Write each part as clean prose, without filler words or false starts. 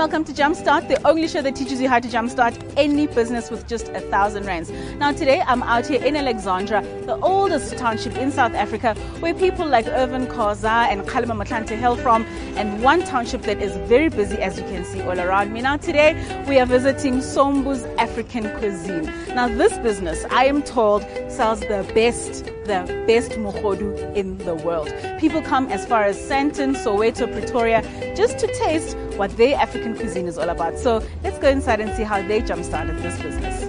welcome to Jumpstart, the only show that teaches you how to jumpstart any business with just 1,000 rands. Now today I'm out here in Alexandra, the oldest township in South Africa, where people like Irvin Khoza and Kgalema Motlanthe hail from, and one township that is very busy, as you can see all around me. Now today we are visiting Sombu's African Cuisine. Now this business, I am told, sells the best mogodu in the world. People come as far as Sandton, Soweto, Pretoria, just to taste what their African cuisine is all about. So let's go inside and see how they jump-started this business.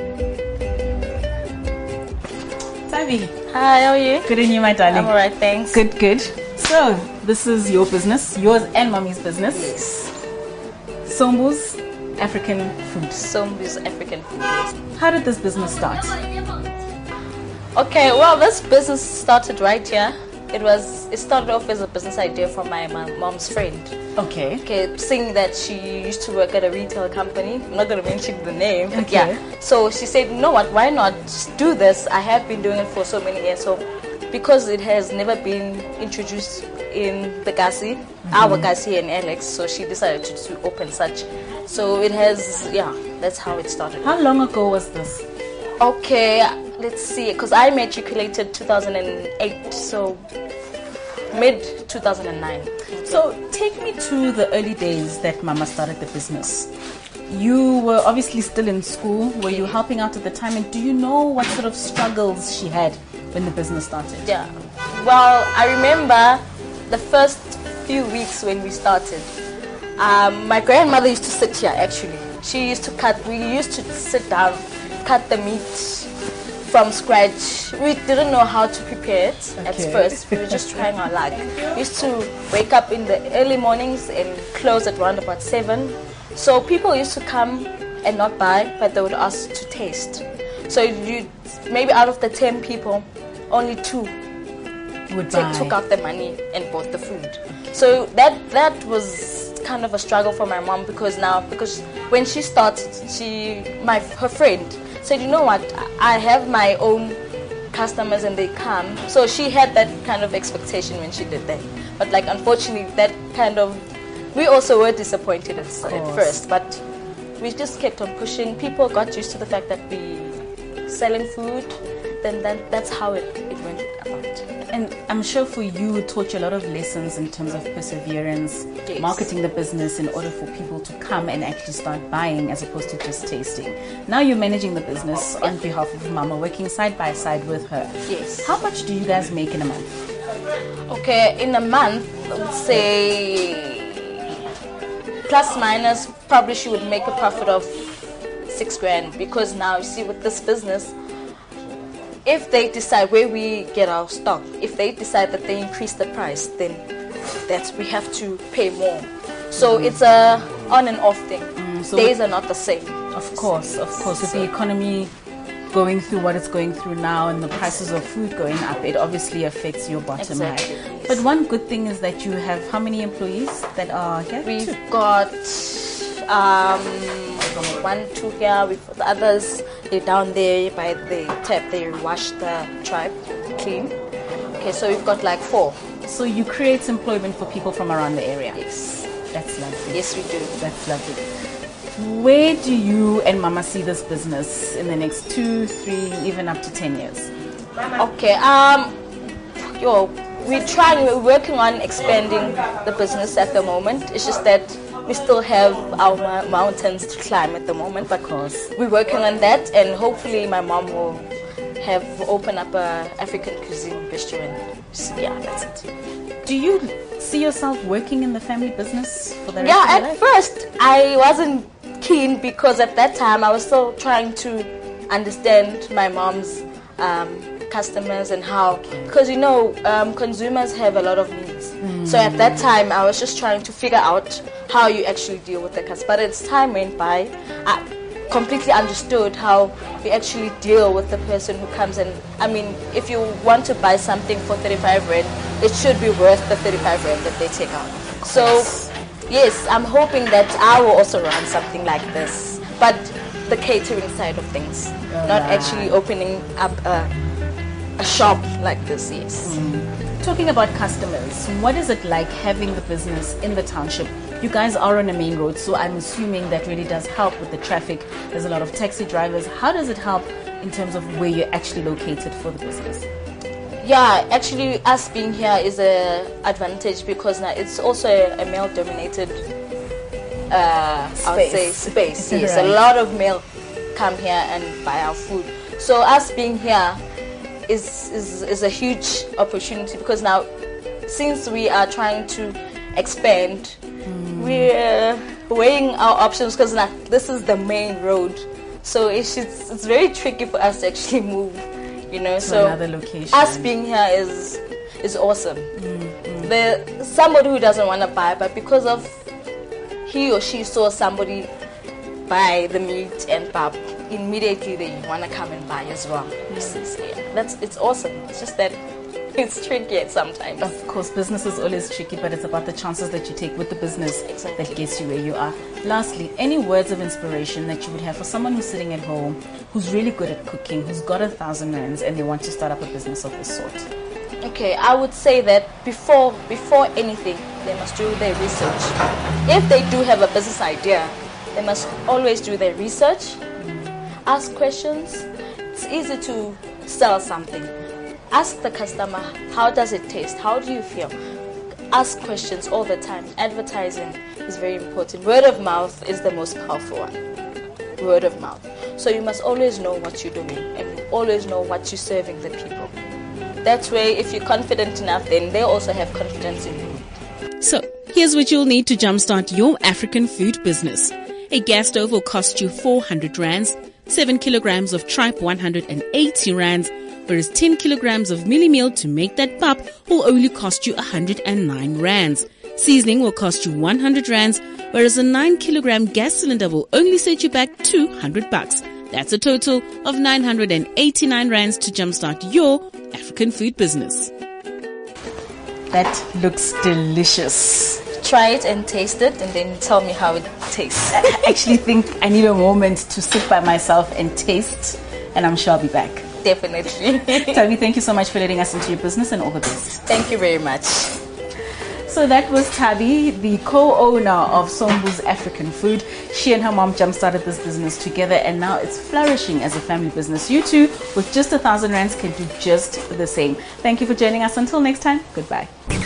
Sabi. Hi, how are you? Good, and you, my darling? I'm alright, thanks. Good, good. So this is your business, yours and mommy's business. Yes. Sombu's African food. Sombu's African food, yes. How did this business start? Okay, well, this business started right here. It started off as a business idea from my mom's friend. Okay. Okay, seeing that she used to work at a retail company. I'm not going to mention the name, but okay. Yeah. So she said, you know what, why not do this? I have been doing it for so many years. So because it has never been introduced in the Gasi, our Gasi and Alex, so she decided to open such. So it has, yeah, that's how it started. How long ago was this? Okay, let's see, because I matriculated 2008, so mid 2009. So take me to the early days that Mama started the business. You were obviously still in school. Were you helping out at the time? And do you know what sort of struggles she had when the business started? Yeah, well, I remember the first few weeks when we started. My grandmother used to sit here actually. We used to sit down, cut the meat from scratch. We didn't know how to prepare it at first. We were just trying our luck. We used to wake up in the early mornings and close at around about 7. So people used to come and not buy, but they would ask to taste. So maybe out of the 10 people, only 2 took out the money and bought the food. So that was kind of a struggle for my mom, because when she started, her friend said, you know what, I have my own customers and they come. So she had that kind of expectation when she did that. But like, unfortunately, we also were disappointed at first, but we just kept on pushing. People got used to the fact that we selling food, then that's how it went about. And I'm sure for you, it taught you a lot of lessons in terms of perseverance, yes. Marketing the business in order for people to come and actually start buying as opposed to just tasting. Now you're managing the business on behalf of Mama, working side by side with her. Yes. How much do you guys make in a month? Okay, in a month, I would say plus minus, probably she would make a profit of 6 grand, because now you see with this business, if they decide where we get our stock, if they decide that they increase the price, then we have to pay more. So it's a on and off thing. So days are not the same. Of course. With the economy going through what it's going through now and the prices of food going up, it obviously affects your bottom line. Yes. But one good thing is that you have how many employees that are here? We've got 1, 2 here. With the others, they're down there by the tap. They wash the tribe clean. Okay, so we've got like 4. So you create employment for people from around the area? Yes. That's lovely. Yes, we do. That's lovely. Where do you and Mama see this business in the next 2, 3, even up to 10 years? Okay, we're working on expanding the business at the moment. It's just that we still have our mountains to climb at the moment, but we're working on that, and hopefully my mom will open up a African cuisine bistro, and yeah, that's it. Do you see yourself working in the family business for the rest Yeah, of your at life? first I wasn't keen, because at that time I was still trying to understand my mom's customers and how, because consumers have a lot of needs. So at that time I was just trying to figure out how you actually deal with the customer. But as time went by, I completely understood how we actually deal with the person who comes in. I mean, if you want to buy something for 35 rand, it should be worth the 35 rand that they take out. So yes, I'm hoping that I will also run something like this, but the catering side of things, not actually opening up a shop like this. Yes. Talking about customers, what is it like having the business in the township You guys are on a main road, so I'm assuming that really does help with the traffic. There's a lot of taxi drivers. How does it help in terms of where you're actually located for the business? Yeah, actually, us being here is an advantage because now it's also a male-dominated space. Yes, Right. a lot of male come here and buy our food. So us being here is a huge opportunity because now, since we are trying to expand, we're weighing our options because now this is the main road. So it's very tricky for us to actually move. So another location. Us being here is awesome. There's somebody who doesn't want to buy, but because of he or she saw somebody buy the meat and pap, immediately they want to come and buy as well. It's awesome. It's just that it's tricky sometimes. Of course, business is always tricky, but it's about the chances that you take with the business that gets you where you are. Lastly, any words of inspiration that you would have for someone who's sitting at home, who's really good at cooking, who's got 1,000 rands, and they want to start up a business of this sort? Okay, I would say that before anything, they must do their research. If they do have a business idea, they must always do their research, ask questions. It's easy to sell something. Ask the customer, how does it taste? How do you feel? Ask questions all the time. Advertising is very important. Word of mouth is the most powerful one. Word of mouth. So you must always know what you're doing and always know what you're serving the people. That way, if you're confident enough, then they also have confidence in you. So, here's what you'll need to jumpstart your African food business. A gas stove will cost you 400 rands, 7 kilograms of tripe 180 rands, whereas 10 kilograms of milli meal to make that pap will only cost you 109 rands. Seasoning will cost you 100 rands, whereas a 9 kilogram gas cylinder will only set you back 200 bucks. That's a total of 989 rands to jumpstart your African food business. That looks delicious. Try it and taste it and then tell me how it tastes. I actually think I need a moment to sit by myself and taste, and I'm sure I'll be back. Definitely. Tabi, thank you so much for letting us into your business and all the best. Thank you very much. So that was Tabi, the co-owner of Sombu's African Food. She and her mom jump-started this business together and now it's flourishing as a family business. You too, with just 1,000 rands, can do just the same. Thank you for joining us. Until next time, goodbye.